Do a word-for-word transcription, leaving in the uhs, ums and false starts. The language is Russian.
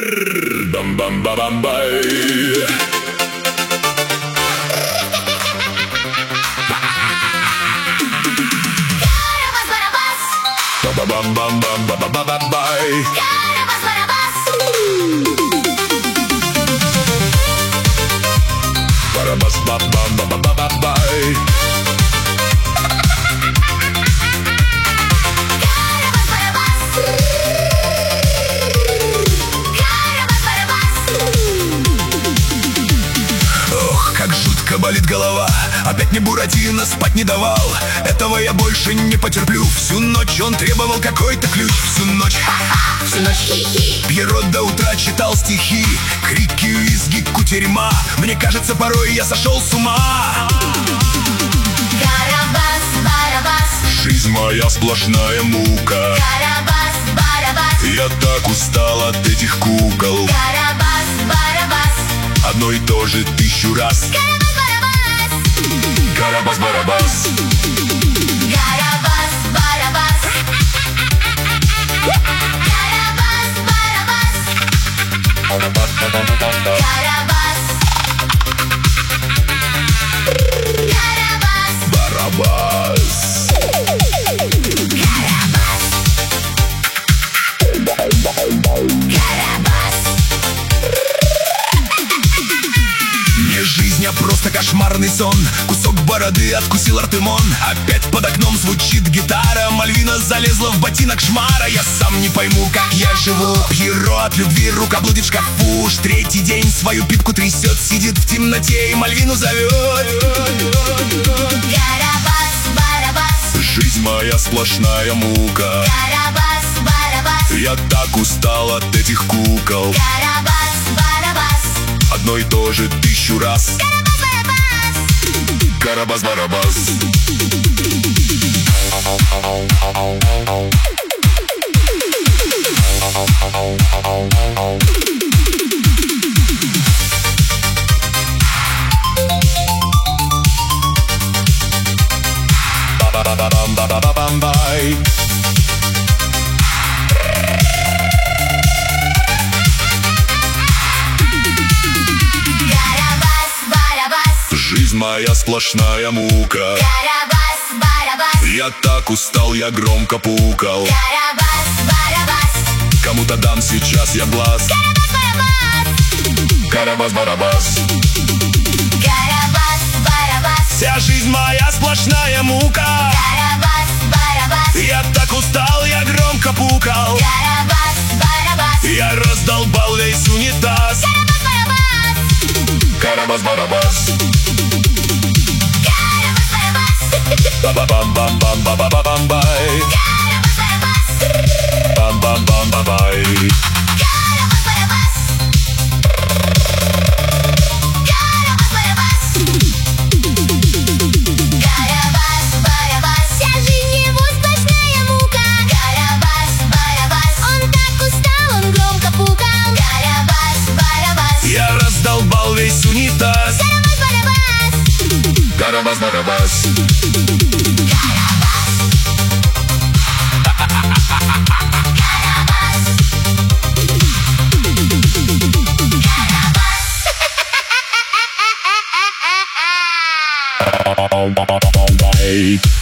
Бам-бам-ба-бам-бай. Ба-ба-бам-бам-бам-ба-ба-ба-бай. Барабас-бам-бам-ба-ба-ба-бай. Ох, как жутко болит голова. Опять мне Буратино спать не давал. Этого я больше не потерплю. Всю ночь он требовал какой-то ключ. Всю ночь, всю ночь Пьеро до утра читал стихи. Крики, визги, кутерьма. Мне кажется, порой я сошел с ума. Карабас-барабас, Жизнь моя сплошная мука. Карабас-барабас, Я так устал от этих кукол. Карабас-барабас, Одно и то же тысячу раз. Карабас-барабас, Карабас-барабас. Карабас-барабас, Карабас-барабас, Карабас, Карабас, Барабас. Карабас. Не жизнь, а просто кошмарный сон. Кусок бороды откусил Артемон. Опять под окном звучит гитара. Мальвина залезла в ботинок шмара. Я сам не пойму, как я живу. Пьеро от любви рука блудит в шкафу. Уж третий день свою пипку трясет. Сидит в темноте и Мальвину зовет. Карабас-барабас, Жизнь моя сплошная мука. Карабас-барабас, Я так устал от этих кукол. Карабас-барабас, Одно и то же тысячу раз. Карабас-барабас, Карабас-барабас. Ба-ба-ба-бам-ба-ба-бам-бай. Карабас-барабас, Жизнь моя сплошная мука. Карабас-барабас, Я так устал, я громко пукал. Карабас-барабас, Кому-то дам сейчас я глаз. Карабас-барабас, Карабас-барабас. Карабас-барабас, Вся жизнь моя сплошная мука. Карабас-барабас, Я так устал, я громко пукал. Карабас-барабас, Я раздолбал весь унитаз. Карабас-барабас, Карабас-барабас. Карабас-барабас, Ба-ба-бам-бам-ба-ба-бам-бай. Карабас-барабас, Бам-бам-бам-ба-бай. Карабас-барабас, Карабас-барабас, Карабас-барабас. Вся жизнь его сплошная мука. Карабас-барабас, он так устал, он громко пукал. Карабас-барабас, Я раздолбал весь унитаз. Карабас-барабас, Карабас-барабас. Карабас. Bye.